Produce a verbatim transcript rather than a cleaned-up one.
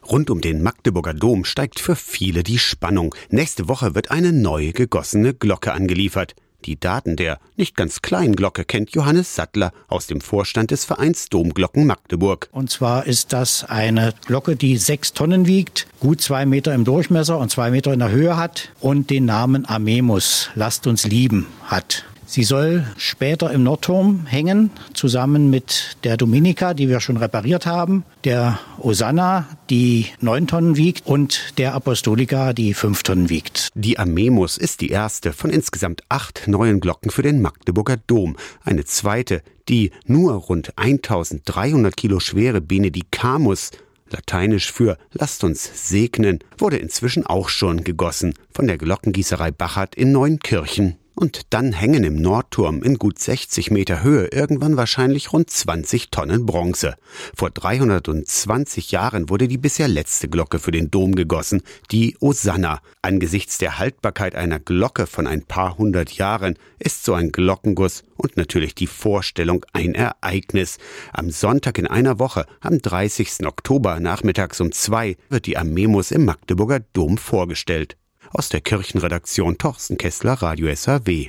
Rund um den Magdeburger Dom steigt für viele die Spannung. Nächste Woche wird eine neu gegossene Glocke angeliefert. Die Daten der nicht ganz kleinen Glocke kennt Johannes Sattler aus dem Vorstand des Vereins Domglocken Magdeburg. Und zwar ist das eine Glocke, die sechs Tonnen wiegt, gut zwei Meter im Durchmesser und zwei Meter in der Höhe hat und den Namen Amemus, lasst uns lieben, hat. Sie soll später im Nordturm hängen, zusammen mit der Dominica, die wir schon repariert haben, der Osanna, die neun Tonnen wiegt, und der Apostolica, die fünf Tonnen wiegt. Die Amemus ist die erste von insgesamt acht neuen Glocken für den Magdeburger Dom. Eine zweite, die nur rund eintausenddreihundert Kilo schwere Benedicamus, lateinisch für lasst uns segnen, wurde inzwischen auch schon gegossen von der Glockengießerei Bachert in Neunkirchen. Und dann hängen im Nordturm in gut sechzig Meter Höhe irgendwann wahrscheinlich rund zwanzig Tonnen Bronze. Vor dreihundertzwanzig Jahren wurde die bisher letzte Glocke für den Dom gegossen, die Osanna. Angesichts der Haltbarkeit einer Glocke von ein paar hundert Jahren ist so ein Glockenguss und natürlich die Vorstellung ein Ereignis. Am Sonntag in einer Woche, am dreißigsten Oktober nachmittags um zwei, wird die Amemus im Magdeburger Dom vorgestellt. Aus der Kirchenredaktion Torsten Kessler, Radio S R W.